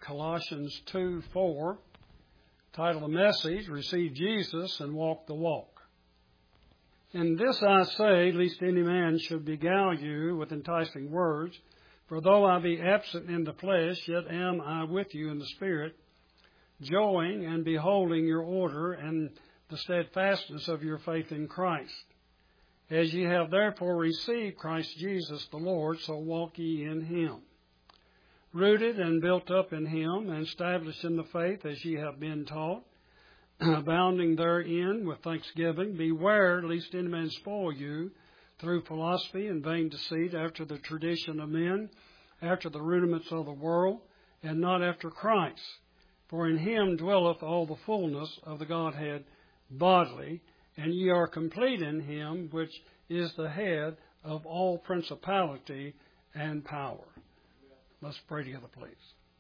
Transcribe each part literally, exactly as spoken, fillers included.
Colossians two four. Title of the message, Receive Jesus and Walk the Walk. And this I say, lest any man should beguile you with enticing words. For though I be absent in the flesh, yet am I with you in the Spirit, joying and beholding your order and the steadfastness of your faith in Christ. As ye have therefore received Christ Jesus the Lord, so walk ye in him. Rooted and built up in him, and established in the faith as ye have been taught, abounding therein with thanksgiving. Beware lest any man spoil you through philosophy and vain deceit, after the tradition of men, after the rudiments of the world, and not after Christ. For in him dwelleth all the fullness of the Godhead bodily, and ye are complete in him, which is the head of all principality and power. Let's pray together, please.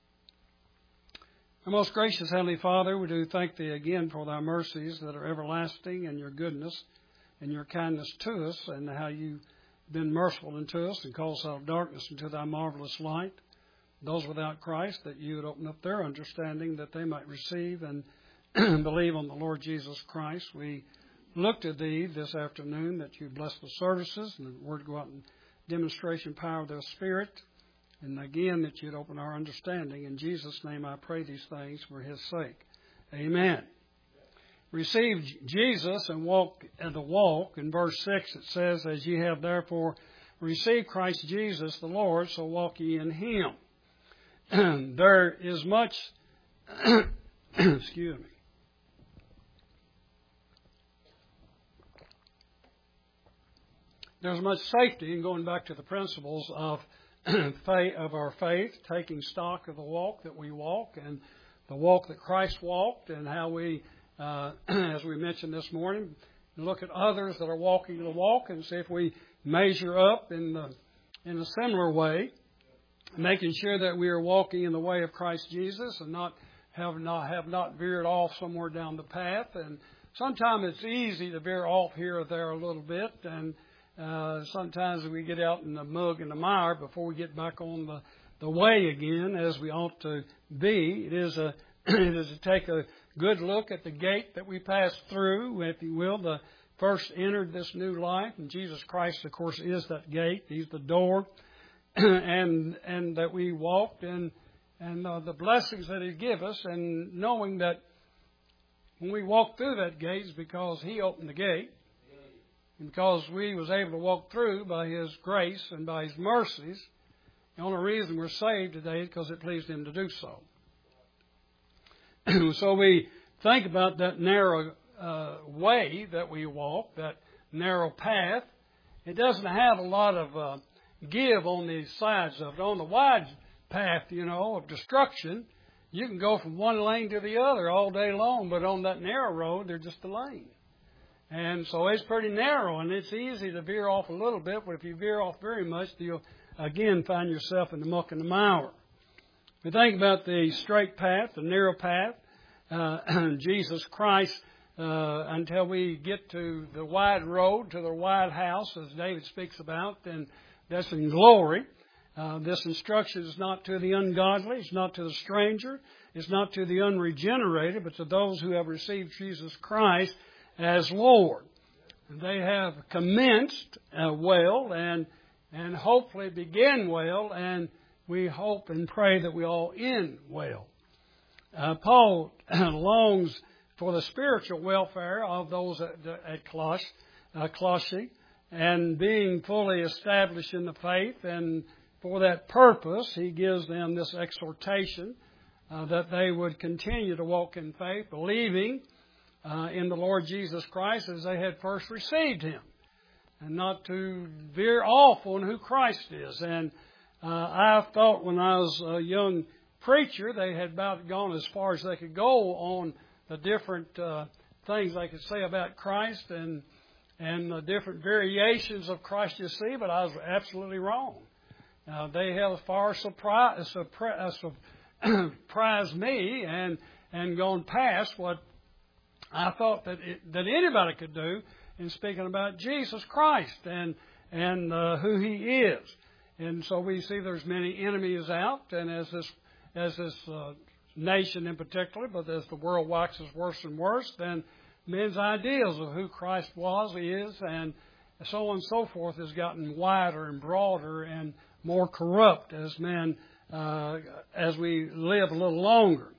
Our most gracious Heavenly Father, we do thank Thee again for Thy mercies that are everlasting, and Your goodness and Your kindness to us, and how You've been merciful unto us and called us out of darkness into Thy marvelous light. Those without Christ, that You would open up their understanding, that they might receive and believe on the Lord Jesus Christ. We look to Thee this afternoon, that You bless the services and the Word go out in demonstration power of Thy Spirit. And again, that You'd open our understanding. In Jesus' name I pray these things for His sake. Amen. Receive Jesus and walk the walk. In verse six it says, As ye have therefore received Christ Jesus the Lord, so walk ye in Him. There is much, excuse me. There's much safety in going back to the principles of of our faith, taking stock of the walk that we walk and the walk that Christ walked, and how we, uh, as we mentioned this morning, look at others that are walking the walk and see if we measure up in the in a similar way, making sure that we are walking in the way of Christ Jesus and not have not have not veered off somewhere down the path. And sometimes it's easy to veer off here or there a little bit, and Uh, sometimes we get out in the mug and the mire before we get back on the, the way again, as we ought to be. It is a it is to take a good look at the gate that we passed through, if you will, the first entered this new life. And Jesus Christ, of course, is that gate. He's the door, and and that we walked, and and uh, the blessings that He give us, and knowing that when we walk through that gate, it's because He opened the gate. And because we was able to walk through by His grace and by His mercies, the only reason we're saved today is because it pleased Him to do so. So we think about that narrow uh, way that we walk, that narrow path. It doesn't have a lot of uh, give on the sides of it. On the wide path, you know, of destruction, you can go from one lane to the other all day long, but on that narrow road, they're just a lane. And so it's pretty narrow, and it's easy to veer off a little bit, but if you veer off very much, you'll again find yourself in the muck and the mire. If you think about the straight path, the narrow path, uh, Jesus Christ, uh, until we get to the wide road, to the wide house, as David speaks about, then that's in glory. Uh, this instruction is not to the ungodly, it's not to the stranger, it's not to the unregenerated, but to those who have received Jesus Christ as Lord. They have commenced uh, well and and hopefully begin well, and we hope and pray that we all end well. Uh, Paul longs for the spiritual welfare of those at, at Coloss, uh, Colossae, and being fully established in the faith, and for that purpose he gives them this exhortation uh, that they would continue to walk in faith, believing Uh, in the Lord Jesus Christ as they had first received Him, and not to veer off on who Christ is. And uh, I thought when I was a young preacher, they had about gone as far as they could go on the different uh, things they could say about Christ and and the different variations of Christ you see, but I was absolutely wrong. Uh, they have as far surprised surprised me and and gone past what I thought that it, that anybody could do in speaking about Jesus Christ and and uh, who He is. And so we see there's many enemies out, and as this as this uh, nation in particular, but as the world waxes worse and worse, then men's ideals of who Christ was, is, and so on and so forth has gotten wider and broader and more corrupt as men, uh, as we live a little longer.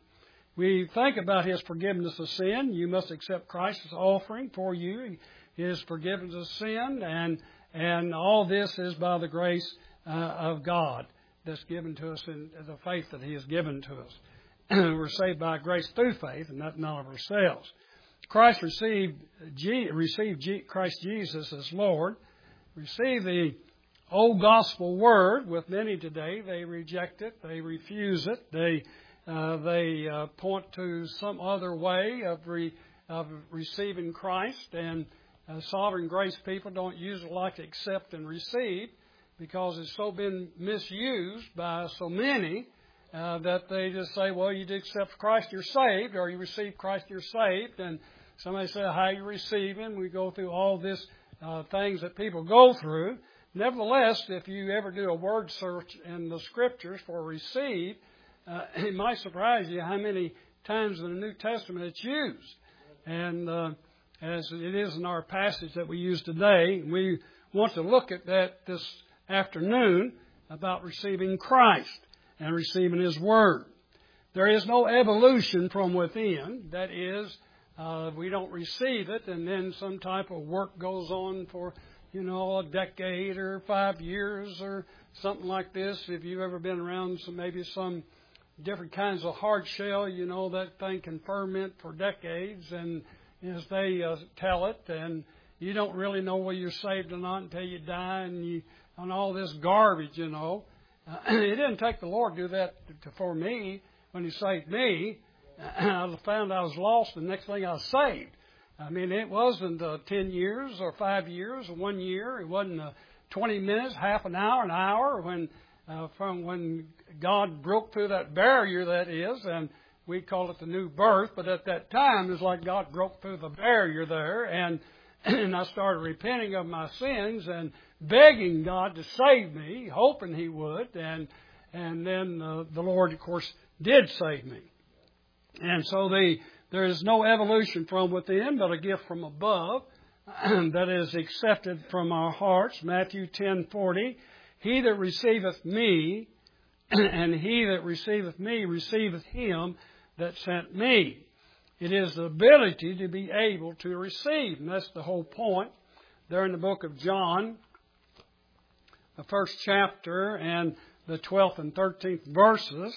We think about His forgiveness of sin. You must accept Christ's offering for you, His forgiveness of sin, and and all this is by the grace uh, of God that's given to us in the faith that He has given to us. We're saved by grace through faith, and not none of ourselves. Christ received, received Christ Jesus as Lord, received the old gospel word. With many today, they reject it, they refuse it, they uh, they uh, point to some other way of re, of receiving Christ. And uh, sovereign grace people don't usually like to accept and receive because it's so been misused by so many. Uh, that they just say, well, you did accept Christ, you're saved, or you receive Christ, you're saved. And somebody say, how you receive Him? We go through all this uh, things that people go through. Nevertheless, if you ever do a word search in the Scriptures for receive, uh, it might surprise you how many times in the New Testament it's used. And uh, as it is in our passage that we use today, we want to look at that this afternoon about receiving Christ and receiving His Word. There is no evolution from within. That is, uh, we don't receive it and then some type of work goes on for, you know, a decade or five years or something like this. If you've ever been around some, maybe some different kinds of hard shell, you know, that thing can ferment for decades. And as they uh, tell it, and you don't really know whether you're saved or not until you die and you on all this garbage, you know. Uh, it didn't take the Lord to do that to, for me when He saved me. I found I was lost, and the next thing I was saved. I mean, it wasn't uh, ten years or five years or one year. It wasn't uh, twenty minutes, half an hour, an hour when uh, from when God broke through that barrier, that is, and we call it the new birth. But at that time, it was like God broke through the barrier there, and and I started repenting of my sins and begging God to save me, hoping He would, and and then uh, the Lord, of course, did save me. And so the, there is no evolution from within, but a gift from above that is accepted from our hearts. Matthew ten forty, He that receiveth me, and he that receiveth me receiveth Him that sent me. It is the ability to be able to receive, and that's the whole point there in the book of John, the first chapter and the twelfth and thirteenth verses.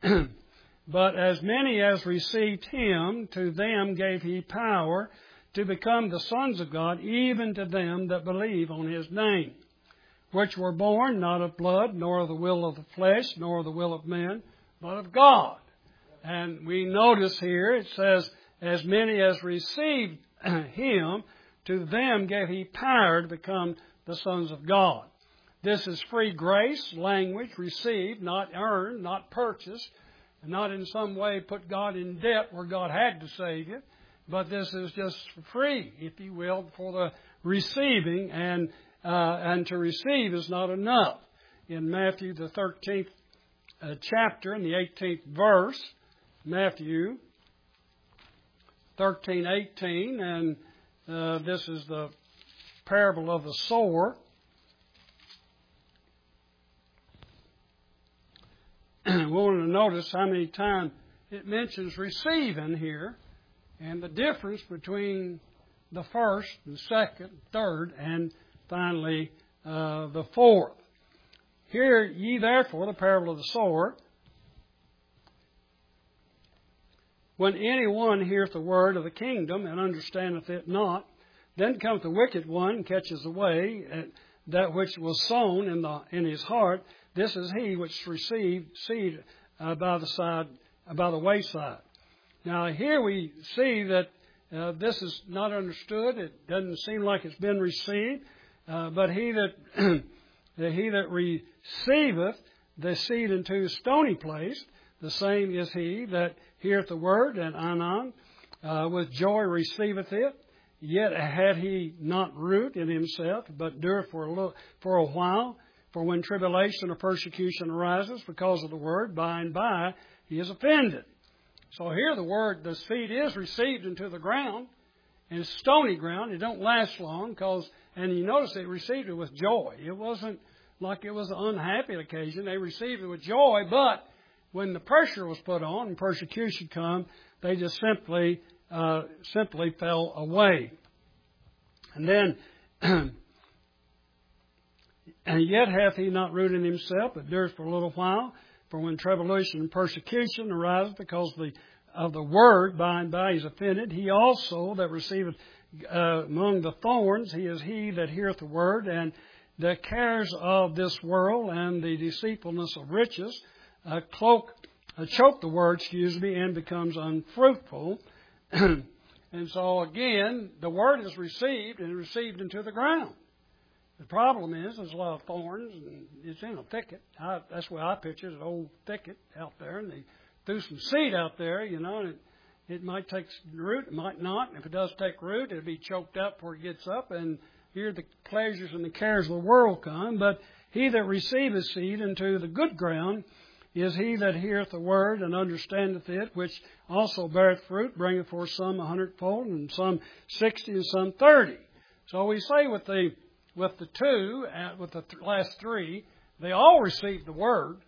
But as many as received Him, to them gave He power to become the sons of God, even to them that believe on His name, which were born not of blood, nor of the will of the flesh, nor of the will of men, but of God. And we notice here it says, as many as received Him, to them gave He power to become the sons of God. This is free grace, language, received, not earned, not purchased, and not in some way put God in debt where God had to save you. But this is just free, if you will, for the receiving, and uh, and to receive is not enough. In Matthew, the thirteenth uh, chapter, and the eighteenth verse, Matthew thirteen eighteen, and uh, this is the parable of the sower. We want to notice how many times it mentions receiving here, and the difference between the first, the second, third, and finally uh, the fourth. Hear ye therefore the parable of the sower. When any one heareth the word of the kingdom and understandeth it not, then cometh the wicked one and catches away that which was sown in the in his heart. This is he which received seed uh, by the side, uh, by the wayside. Now here we see that uh, this is not understood. It doesn't seem like it's been received. Uh, but he that he that receiveth the seed into a stony place, the same is he that heareth the word, and anon uh, with joy receiveth it. Yet had he not root in himself, but dureth for a little, for a while. For when tribulation or persecution arises because of the word, by and by he is offended. So here the word, the seed is received into the ground, and it's stony ground. It don't last long, because, and you notice they received it with joy. It wasn't like it was an unhappy occasion. They received it with joy, but when the pressure was put on and persecution come, they just simply, uh, simply fell away. And then, and yet hath he not rooted himself, but endures for a little while. For when tribulation and persecution arise because of the, of the word, by and by he is offended. He also that receiveth uh, among the thorns, he is he that heareth the word, and the cares of this world and the deceitfulness of riches uh, cloak, uh, choke the word, excuse me, and becomes unfruitful. And so again, the word is received and received into the ground. The problem is there's a lot of thorns, and it's in a thicket. I, that's where I picture it, an old thicket out there, and they threw some seed out there, you know, and it, it might take root, it might not. And if it does take root, it'll be choked up before it gets up, and here the pleasures and the cares of the world come. But he that receiveth seed into the good ground is he that heareth the word and understandeth it, which also beareth fruit, bringeth forth some a hundredfold, and some sixty, and some thirty. So we say with the with the two, with the last three, they all received the word,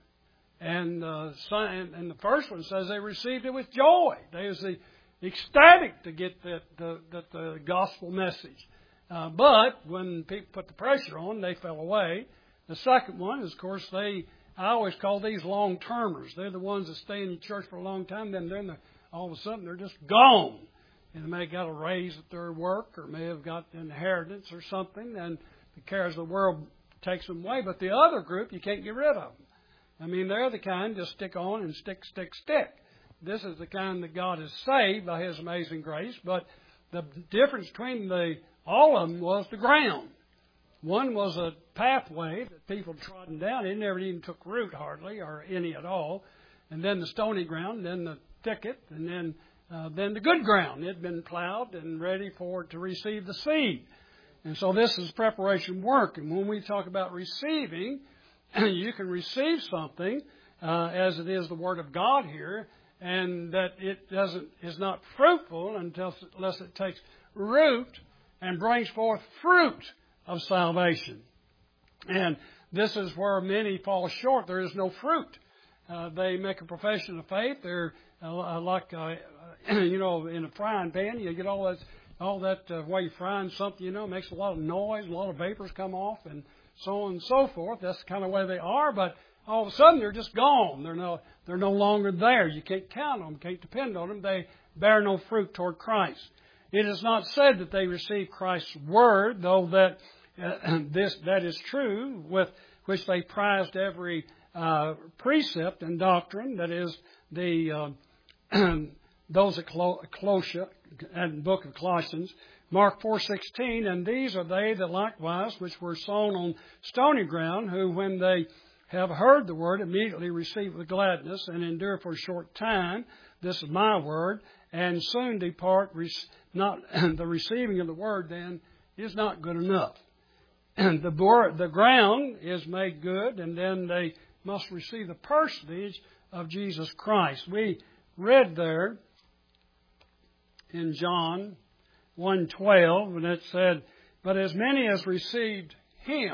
and uh, and the first one says they received it with joy. They was ecstatic to get that the, that the gospel message. Uh, but when people put the pressure on, they fell away. The second one is, of course, they. I always call these long-termers. They're the ones that stay in the church for a long time. Then then all of a sudden they're just gone. And they may have got a raise at their work, or may have got an inheritance or something, and the cares of the world takes them away. But the other group, you can't get rid of them. I mean, they're the kind just stick on and stick, stick, stick. This is the kind that God has saved by His amazing grace. But the difference between the all of them was the ground. One was a pathway that people trodden down. It never even took root hardly, or any at all. And then the stony ground, then the thicket, and then uh, then the good ground. It had been plowed and ready for it to receive the seed. And so this is preparation work. And when we talk about receiving, you can receive something uh, as it is the Word of God here, and that it doesn't is not fruitful until unless it takes root and brings forth fruit of salvation. And this is where many fall short. There is no fruit. Uh, they make a profession of faith. They're uh, like, uh, you know, in a frying pan, you get all that, all that uh, while you're frying something, you know, it makes a lot of noise, a lot of vapors come off, and so on and so forth. That's the kind of way they are. But all of a sudden, they're just gone. They're no, they're no longer there. You can't count on them, can't depend on them. They bear no fruit toward Christ. It is not said that they receive Christ's word, though that uh, this that is true, with which they prized every uh, precept and doctrine. That is the uh, those at Colossians and book of Colossians, Mark four sixteen, and these are they that likewise which were sown on stony ground, who when they have heard the word immediately receive with gladness and endure for a short time. This is my word, and soon depart. Not the receiving of the word then is not good enough. And the the ground is made good, and then they must receive the personage of Jesus Christ. We read there in John one twelve, and it said, "But as many as received Him,"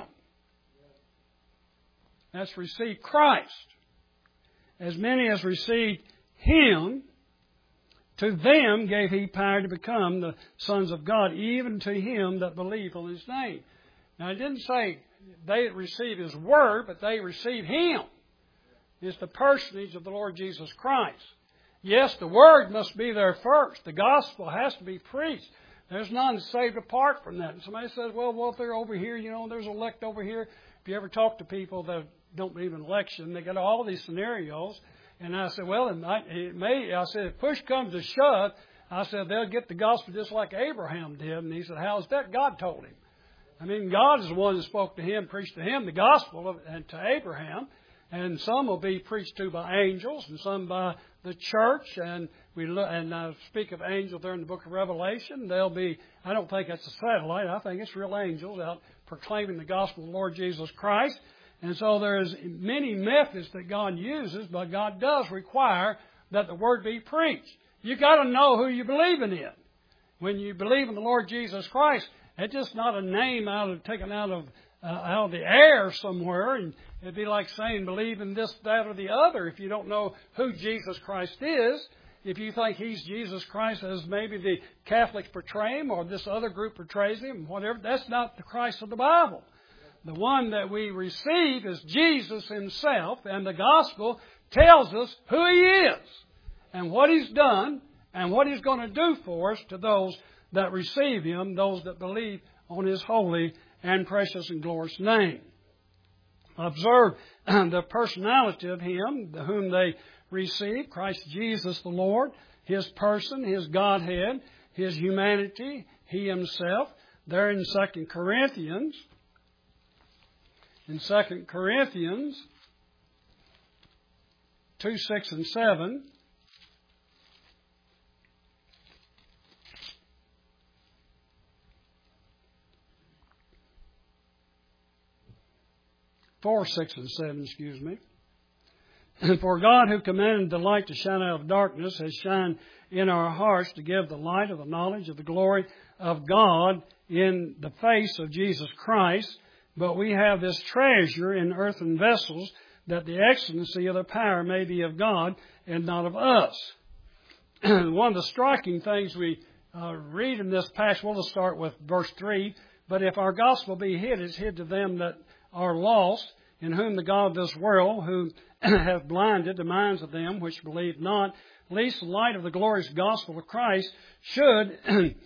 that's received Christ, "as many as received Him, to them gave He power to become the sons of God, even to him that believe on His name." Now, it didn't say they receive His word, but they receive Him. It's the personage of the Lord Jesus Christ. Yes, the word must be there first. The gospel has to be preached. There's none saved apart from that. And somebody says, well, well, if they're over here, you know, there's elect over here. If you ever talk to people that don't believe in election, they got all these scenarios. And I said, well, it, might, it may. I said, if push comes to shove, I said, they'll get the gospel just like Abraham did. And he said, how's that? God told him. I mean, God is the one that spoke to him, preached to him the gospel of, and to Abraham. And some will be preached to by angels, and some by the church. And we look, and I speak of angels there in the book of Revelation. They'll be, I don't think it's a satellite. I think it's real angels out proclaiming the gospel of the Lord Jesus Christ. And so there's many methods that God uses, but God does require that the Word be preached. You've got to know who you're believing in. When you believe in the Lord Jesus Christ, it's just not a name out of taken out of uh, out of the air somewhere. And it'd be like saying believe in this, that, or the other if you don't know who Jesus Christ is. If you think He's Jesus Christ as maybe the Catholics portray Him or this other group portrays Him, whatever, that's not the Christ of the Bible. The one that we receive is Jesus Himself, and the Gospel tells us who He is and what He's done and what He's going to do for us to those that receive Him, those that believe on His holy and precious and glorious name. Observe the personality of Him whom they receive, Christ Jesus the Lord, His person, His Godhead, His humanity, He Himself. There in Second Corinthians, in Second Corinthians two, six, and seven, four, six, and seven, excuse me. For God, who commanded the light to shine out of darkness, has shined in our hearts to give the light of the knowledge of the glory of God in the face of Jesus Christ. But we have this treasure in earthen vessels, that the excellency of the power may be of God and not of us. One of the striking things we uh, read in this passage, we'll start with verse three. But if our gospel be hid, it's hid to them that are lost, in whom the God of this world, who hath blinded the minds of them which believe not, lest the light of the glorious gospel of Christ should,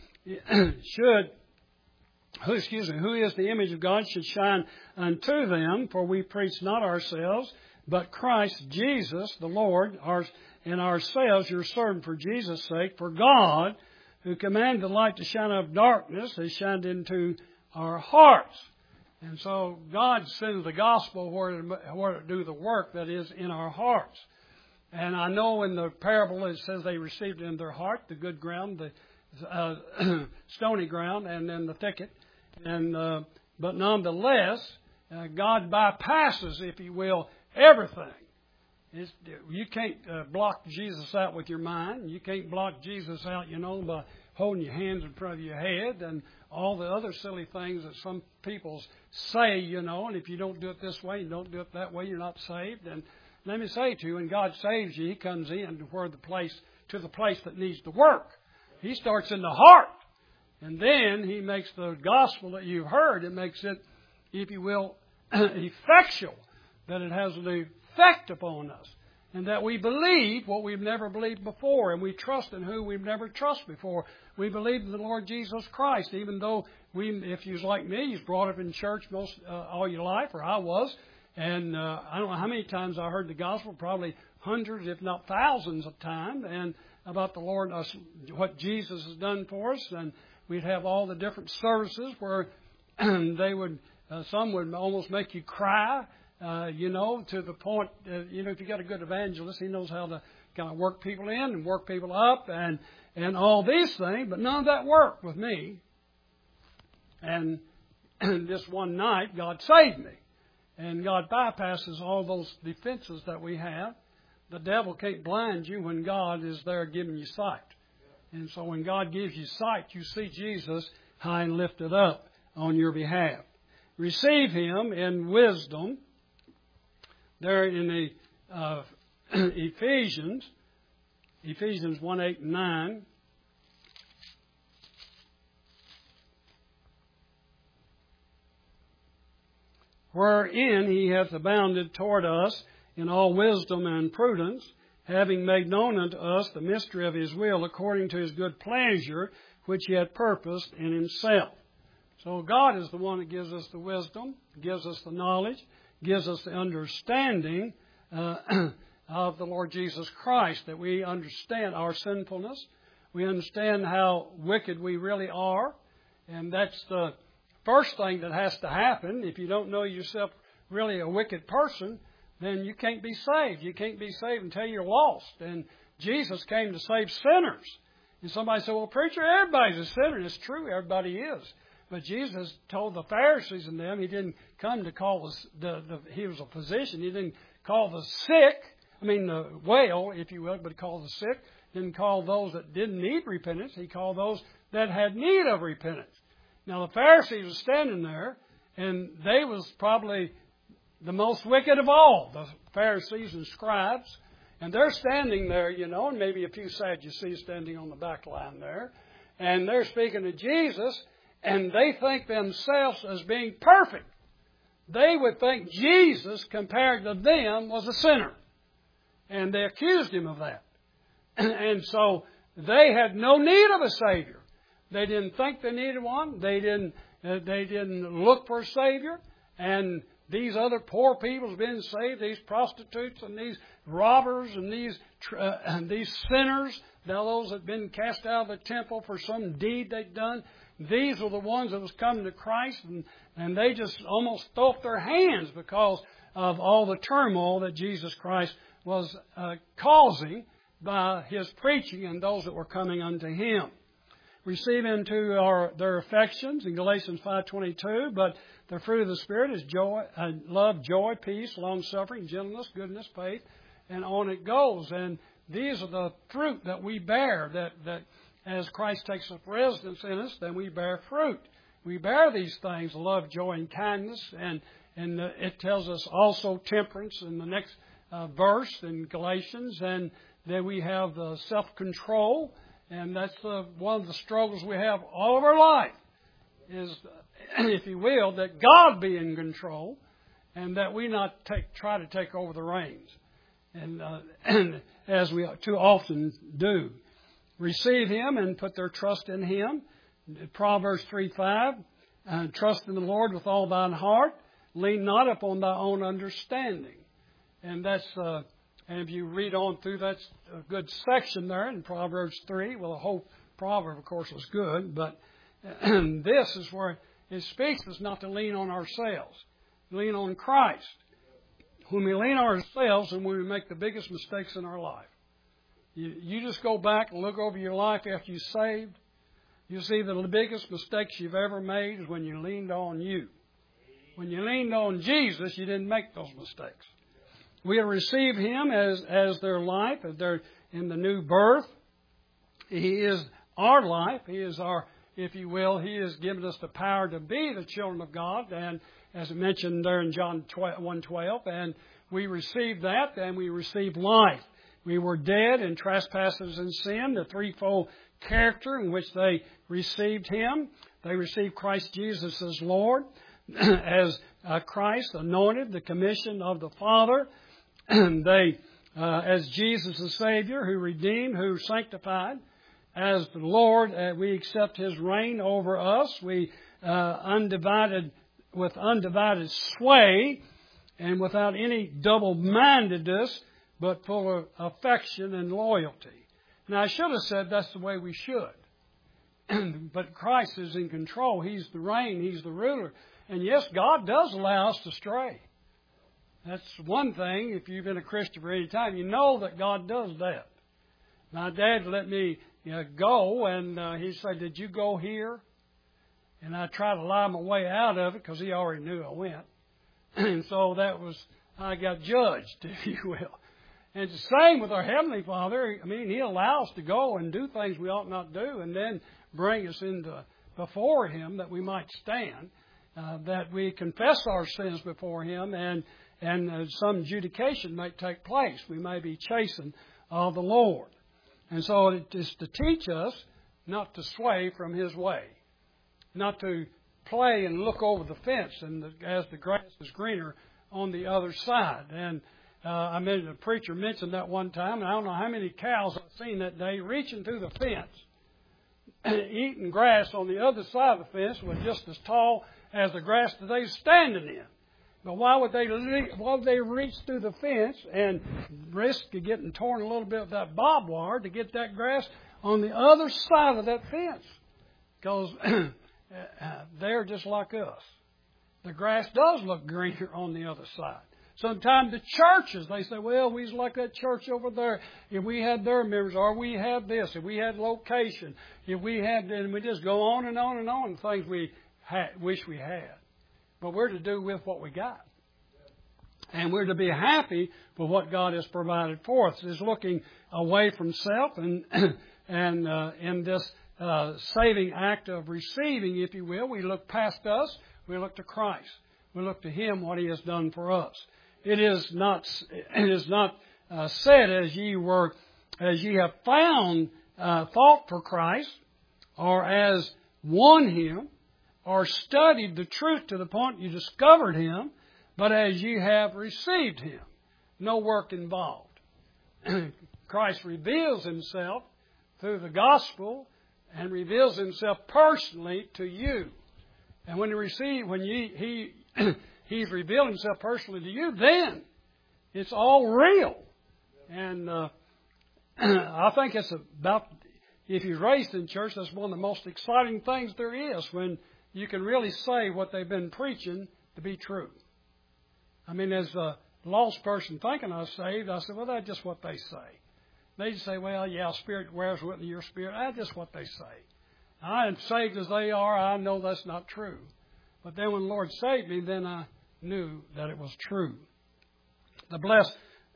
should, who, excuse me, who is the image of God, should shine unto them. For we preach not ourselves, but Christ Jesus the Lord, our, and ourselves your servant for Jesus' sake. For God, who commanded the light to shine out of darkness, has shined into our hearts. And so God sends the gospel where to, where to do the work that is in our hearts. And I know in the parable it says they received it in their heart, the good ground, the uh, stony ground, and then the thicket. And uh, but nonetheless, uh, God bypasses, if you will, everything. It's, you can't uh, block Jesus out with your mind. You can't block Jesus out, you know, by holding your hands in front of your head and all the other silly things that some people say, you know, and if you don't do it this way, you don't do it that way, you're not saved. And let me say to you, when God saves you, He comes in to where the place, to the place that needs to work. He starts in the heart. And then He makes the gospel that you've heard, it makes it, if you will, effectual, that it has an effect upon us. And that we believe what we've never believed before, and we trust in who we've never trusted before. We believe in the Lord Jesus Christ, even though we, if you're like me, you've brought up in church most uh, all your life, or I was, and uh, I don't know how many times I heard the gospel, probably hundreds, if not thousands of times, and about the Lord, uh, what Jesus has done for us, and we'd have all the different services where they would, uh, some would almost make you cry. Uh, you know, to the point, uh, you know, if you got a good evangelist, he knows how to kind of work people in and work people up and, and all these things. But none of that worked with me. And, and this one night, God saved me. And God bypasses all those defenses that we have. The devil can't blind you when God is there giving you sight. And so when God gives you sight, you see Jesus high and lifted up on your behalf. Receive Him in wisdom. There in the uh, Ephesians, Ephesians one, eight, and nine, wherein He hath abounded toward us in all wisdom and prudence, having made known unto us the mystery of His will, according to His good pleasure, which He had purposed in Himself. So God is the one that gives us the wisdom, gives us the knowledge, gives us the understanding uh, of the Lord Jesus Christ, that we understand our sinfulness. We understand how wicked we really are. And that's the first thing that has to happen. If you don't know yourself really a wicked person, then you can't be saved. You can't be saved until you're lost. And Jesus came to save sinners. And somebody said, well, preacher, everybody's a sinner. And it's true, everybody is. But Jesus told the Pharisees and them, he didn't come to call the, the, the he was a physician. He didn't call the sick, I mean the well, if you will, but he called the sick. Didn't call those that didn't need repentance. He called those that had need of repentance. Now the Pharisees were standing there, and they was probably the most wicked of all, the Pharisees and scribes. And they're standing there, you know, and maybe a few Sadducees standing on the back line there. And they're speaking to Jesus, and they think themselves as being perfect. They would think Jesus, compared to them, was a sinner. And they accused him of that. And so they had no need of a Savior. They didn't think they needed one. They didn't, uh, they didn't look for a Savior. And these other poor people's been saved, these prostitutes and these robbers and these uh, and these sinners, now those that had been cast out of the temple for some deed they'd done, these were the ones that was coming to Christ, and, and they just almost threw up their hands because of all the turmoil that Jesus Christ was uh, causing by His preaching and those that were coming unto Him. Receive into our, their affections in Galatians five twenty-two, but the fruit of the Spirit is joy, uh, love, joy, peace, long-suffering, gentleness, goodness, faith, and on it goes. And these are the fruit that we bear, that, that as Christ takes up residence in us, then we bear fruit. We bear these things, love, joy, and kindness, and, and uh, it tells us also temperance in the next uh, verse in Galatians, and then we have the self-control, and that's uh, one of the struggles we have all of our life, is, if you will, that God be in control, and that we not take, try to take over the reins, and, uh, and as we too often do. Receive Him and put their trust in Him. Proverbs three five, uh, trust in the Lord with all thine heart, lean not upon thy own understanding. And that's, uh, and if you read on through, that's a good section there in Proverbs three. Well, the whole proverb, of course, was good, but this is where it speaks us not to lean on ourselves, lean on Christ. When we lean on ourselves, and when we make the biggest mistakes in our life. You, you just go back and look over your life after you're saved. You'll see that the biggest mistakes you've ever made is when you leaned on you. When you leaned on Jesus, you didn't make those mistakes. We have received Him as, as their life, as their, in the new birth. He is our life. He is our, if you will, He has given us the power to be the children of God. And as I mentioned there in John one twelve, and we received that, and we received life. We were dead in trespasses and sin, the threefold character in which they received Him. They received Christ Jesus as Lord, as uh, Christ anointed, the commission of the Father. They, uh, as Jesus the Savior, who redeemed, who sanctified, as the Lord, uh, we accept His reign over us. We uh, undivided, with undivided sway, and without any double-mindedness, but full of affection and loyalty. Now, I should have said that's the way we should. But Christ is in control. He's the reign. He's the ruler. And yes, God does allow us to stray. That's one thing. If you've been a Christian for any time, you know that God does that. My dad let me you know, go, and uh, he said, "Did you go here?" And I tried to lie my way out of it because he already knew I went. And so that was, I got judged, if you will. And it's the same with our Heavenly Father. I mean, He allows us to go and do things we ought not do, and then bring us into before Him that we might stand, uh, that we confess our sins before Him, and and uh, some adjudication may take place. We may be chastened of the Lord. And so it is to teach us not to sway from His way, not to play and look over the fence, and the, as the grass is greener on the other side. And uh, I mean, the preacher mentioned that one time, and I don't know how many cows I've seen that day reaching through the fence, eating grass on the other side of the fence was just as tall as the grass that they were standing in. But why would they why would they reach through the fence and risk getting torn a little bit with that barbed wire to get that grass on the other side of that fence? Because they're just like us. The grass does look greener on the other side. Sometimes the churches, they say, well, we's like that church over there. If we had their members, or we had this, if we had location, if we had, and we just go on and on and on, things we ha- wish we had. But we're to do with what we got. And we're to be happy for what God has provided for us. It's looking away from self and and uh, in this uh, saving act of receiving, if you will, we look past us. We look to Christ. We look to Him, what He has done for us. It is not. It is not uh, said as ye were, as ye have found uh, thought for Christ, or as won Him, or studied the truth to the point you discovered Him, but as ye have received Him. No work involved. Christ reveals Himself through the gospel and reveals Himself personally to you. And when He receive, when ye, He He's revealed Himself personally to you, then it's all real. And uh, I think it's about, if you're raised in church, that's one of the most exciting things there is, when you can really say what they've been preaching to be true. I mean, as a lost person thinking I was saved, I said, well, that's just what they say. They say, well, yeah, spirit wears with your spirit. That's just what they say. I am saved as they are. I know that's not true. But then when the Lord saved me, then I knew that it was true. The blessed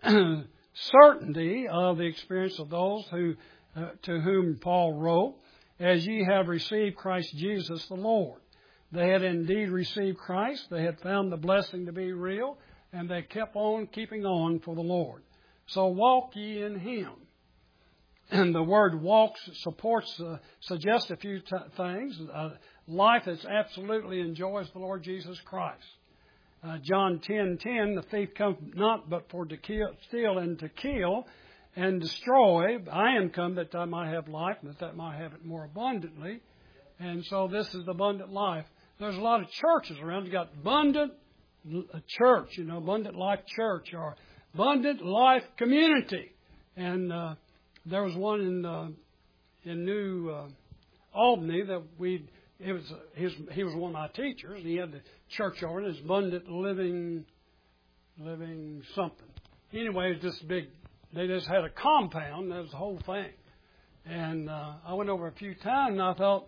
certainty of the experience of those who uh, to whom Paul wrote, as ye have received Christ Jesus the Lord. They had indeed received Christ. They had found the blessing to be real, and they kept on keeping on for the Lord. So walk ye in Him. And the word walk supports, uh, suggests a few t- things. Uh, life that absolutely enjoys the Lord Jesus Christ. Uh, John ten ten, the thief cometh not but for to kill, steal and to kill and destroy. I am come that I might have life, and that I might have it more abundantly. And so this is the abundant life. There's a lot of churches around. You got abundant church, you know, abundant life church, or abundant life community. And uh, there was one in uh, in New uh, Albany that we. It was his. He was one of my teachers. And he had the church over, and it's abundant living, living something. Anyway, it's just big. They just had a compound. That was the whole thing. And uh, I went over a few times, and I thought.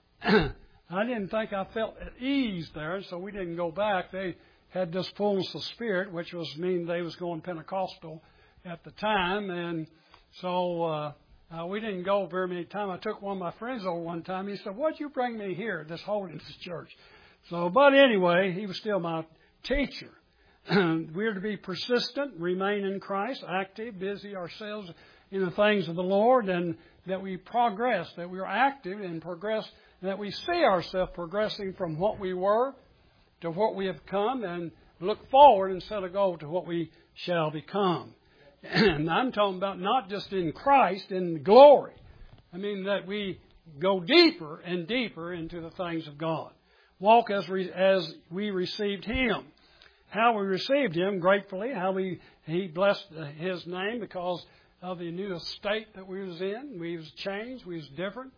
I didn't think I felt at ease there, so we didn't go back. They had this fullness of spirit, which was mean they was going Pentecostal at the time, and so uh, uh, we didn't go very many times. I took one of my friends over one time. He said, "What'd you bring me here, this Holiness Church?" So, but anyway, he was still my teacher. We're to be persistent, remain in Christ, active, busy ourselves in the things of the Lord, and that we progress, that we are active and progress. That we see ourselves progressing from what we were to what we have come, and look forward instead of go to what we shall become. And I'm talking about not just in Christ, in glory. I mean that we go deeper and deeper into the things of God. Walk as, re, as we received Him. How we received Him, gratefully. How we He blessed His name because of the new state that we was in. We was changed. We was different.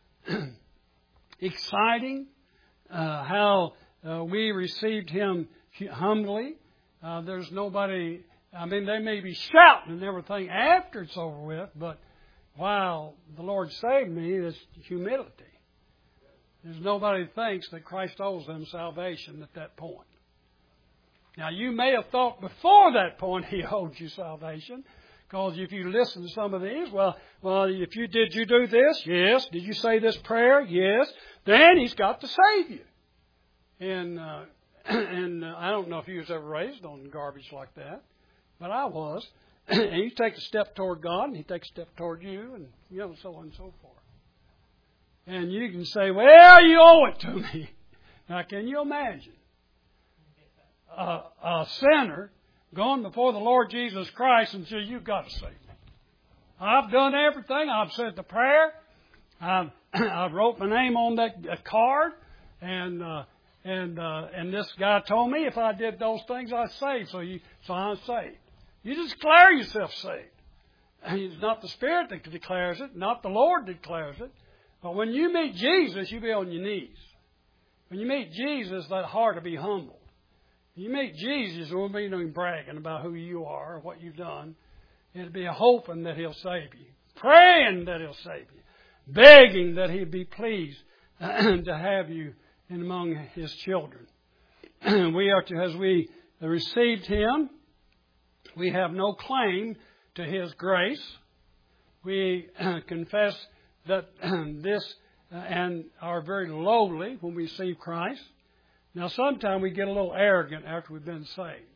Exciting, uh, how uh, we received Him humbly. Uh, there's nobody, I mean, they may be shouting and everything after it's over with, but while the Lord saved me, it's humility. There's nobody that thinks that Christ owes them salvation at that point. Now, you may have thought before that point He owed you salvation. Because if you listen to some of these, well, well, if you did you do this? Yes. Did you say this prayer? Yes. Then He's got to save you. And uh, and uh, I don't know if you was ever raised on garbage like that, but I was. And you take a step toward God, and He takes a step toward you, and you know, so on and so forth. And you can say, "Well, you owe it to me." Now, can you imagine a, a sinner going before the Lord Jesus Christ and say, "You've got to save me. I've done everything. I've said the prayer. I've, I've wrote my name on that card, and uh, and uh, and this guy told me if I did those things, I'd saved. So you, so I'm saved. You just declare yourself saved. It's not the Spirit that declares it, not the Lord declares it. But when you meet Jesus, you be on your knees. When you meet Jesus, that heart will be humbled. You meet Jesus, there won't be no bragging about who you are or what you've done. It'll be a hoping that He'll save you, praying that He'll save you, begging that He'd be pleased to have you and among His children. We are to, as we received Him, we have no claim to His grace. We confess that this uh, and are very lowly when we receive Christ. Now, sometimes we get a little arrogant after we've been saved.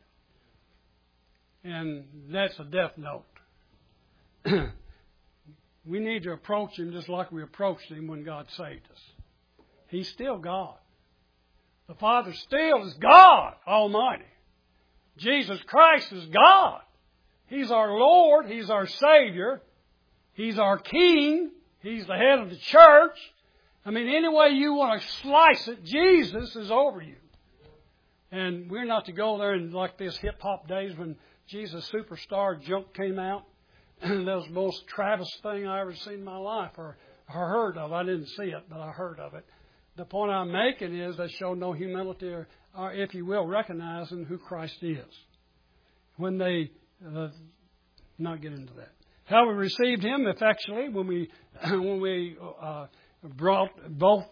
And that's a death note. We need to approach Him just like we approached Him when God saved us. He's still God. The Father still is God Almighty. Jesus Christ is God. He's our Lord. He's our Savior. He's our King. He's the head of the church. I mean, any way you want to slice it, Jesus is over you. And we're not to go there in like this hip-hop days when Jesus Superstar junk came out. That was the most Travis thing I ever seen in my life or, or heard of. I didn't see it, but I heard of it. The point I'm making is they show no humility or, or if you will, recognizing who Christ is. When they, uh, not get into that. How we received Him effectually when we, when we uh, brought both,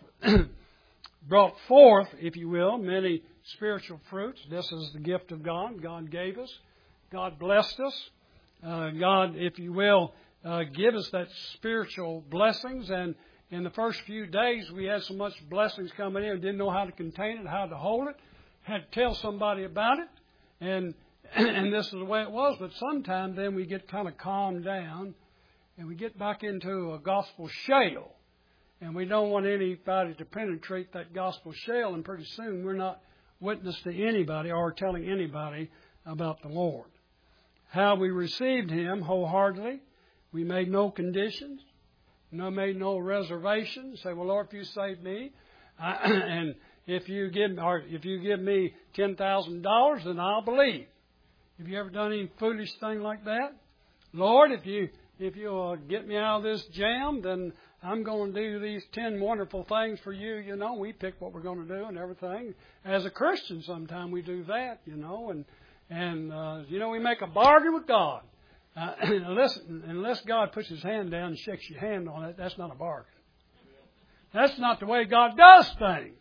brought forth, if you will, many spiritual fruits. This is the gift of God. God gave us. God blessed us. Uh, God, if you will, uh, give us that spiritual blessings. And in the first few days, we had so much blessings coming in, didn't know how to contain it, how to hold it, had to tell somebody about it. And and this is the way it was. But sometimes then we get kind of calmed down and we get back into a gospel shale. And we don't want anybody to penetrate that gospel shale. And pretty soon we're not witness to anybody or telling anybody about the Lord. How we received Him wholeheartedly. We made no conditions. No, made no reservations. Say, well, Lord, if you save me, I, and if you give, or if you give me ten thousand dollars, then I'll believe. Have you ever done any foolish thing like that? Lord, if you if you uh, get me out of this jam, then I'm going to do these ten wonderful things for you. You know, we pick what we're going to do and everything. As a Christian, sometimes we do that. You know, and and uh, you know, we make a bargain with God. Uh, unless, unless God puts His hand down and shakes your hand on it, that's not a bargain. That's not the way God does things.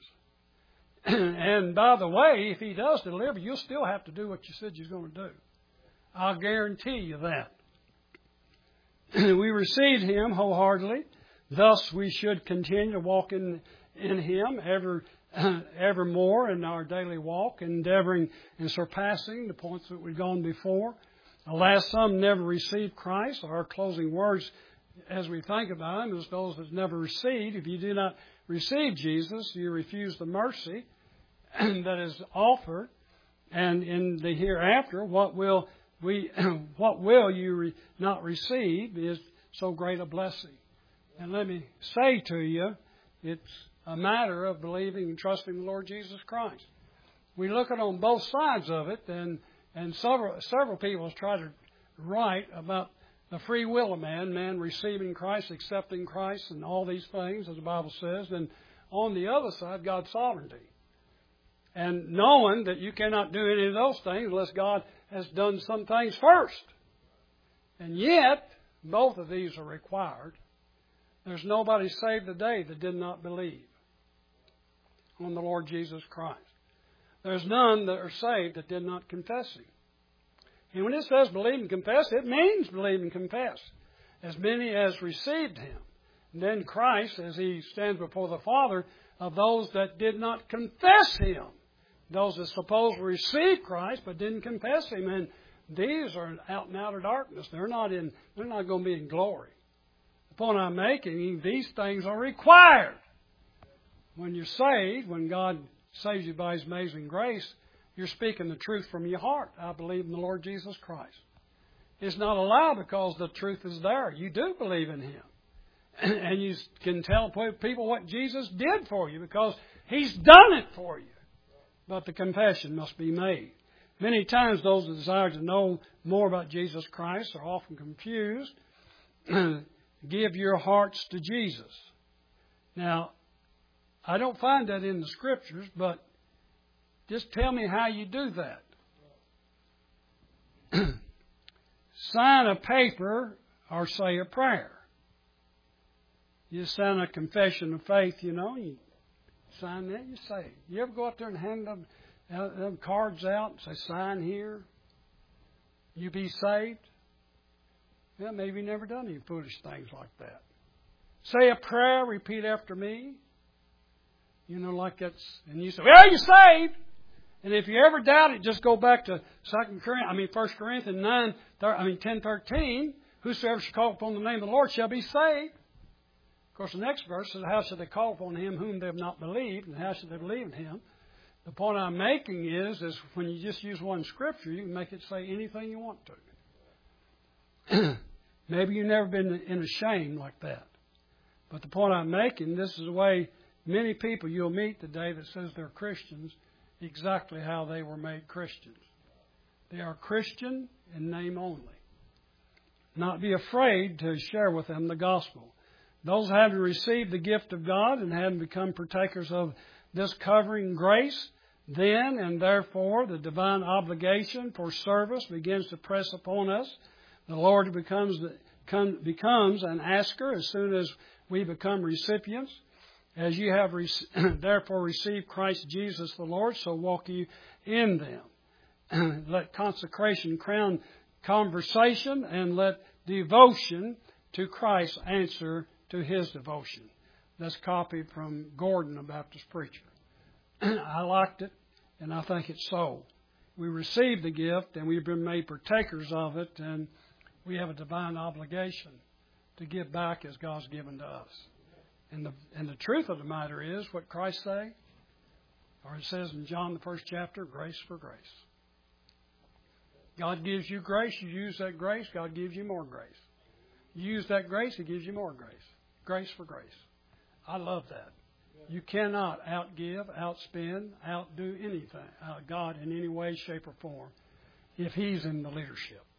And by the way, if He does deliver, you'll still have to do what you said you're going to do. I'll guarantee you that. We received Him wholeheartedly. Thus we should continue to walk in, in Him ever, evermore in our daily walk, endeavoring and surpassing the points that we've gone before. Alas, some never received Christ. Our closing words as we think about Him is those that never received. If you do not receive Jesus, you refuse the mercy that is offered. And in the hereafter, what will we, what will you re, not receive is so great a blessing. And let me say to you, it's a matter of believing and trusting the Lord Jesus Christ. We look at on both sides of it, and And several several people try to write about the free will of man, man receiving Christ, accepting Christ, and all these things, as the Bible says. And on the other side, God's sovereignty. And knowing that you cannot do any of those things unless God has done some things first. And yet, both of these are required. There's nobody saved today that did not believe on the Lord Jesus Christ. There's none that are saved that did not confess Him. And when it says believe and confess, it means believe and confess. As many as received Him. And then Christ, as He stands before the Father, of those that did not confess Him. Those that supposedly received Christ but didn't confess Him. And these are out and out of darkness. They're not in. They're not going to be in glory. The point I'm making, these things are required. When you're saved, when God saves you by His amazing grace, you're speaking the truth from your heart. I believe in the Lord Jesus Christ. It's not a lie because the truth is there. You do believe in Him. And you can tell people what Jesus did for you because He's done it for you. But the confession must be made. Many times those that desire to know more about Jesus Christ are often confused. Give your hearts to Jesus. Now, I don't find that in the Scriptures, but just tell me how you do that. Sign a paper or say a prayer. You sign a confession of faith, you know. You sign that, you're saved. You ever go out there and hand them, uh, them cards out and say, sign here, you be saved? Well, maybe you never done any foolish things like that. Say a prayer, repeat after me. You know, like that's, and you say, well, you're saved. And if you ever doubt it, just go back to Second Corinthians, I mean First Corinthians nine, I mean ten thirteen. Whosoever shall call upon the name of the Lord shall be saved. Of course, the next verse says, how shall they call upon Him whom they have not believed, and how shall they believe in Him? The point I'm making is, is when you just use one scripture, you can make it say anything you want to. Maybe you've never been in a shame like that. But the point I'm making, this is the way many people you'll meet today that says they're Christians, exactly how they were made Christians. They are Christian in name only. Not be afraid to share with them the gospel. Those having received the gift of God and having become partakers of this covering grace, then and therefore the divine obligation for service begins to press upon us. The Lord becomes, becomes an asker as soon as we become recipients. As you have re- therefore received Christ Jesus the Lord, so walk you in them. Let consecration crown conversation, and let devotion to Christ answer to His devotion. That's copied from Gordon, a Baptist preacher. I liked it, and I think it's so. We received the gift, and we've been made partakers of it, and we have a divine obligation to give back as God's given to us. And the and the truth of the matter is what Christ say, or it says in John the first chapter, grace for grace. God gives you grace, you use that grace, God gives you more grace. You use that grace, He gives you more grace. Grace for grace. I love that. You cannot outgive, outspend, outdo anything, uh, God in any way, shape, or form if He's in the leadership.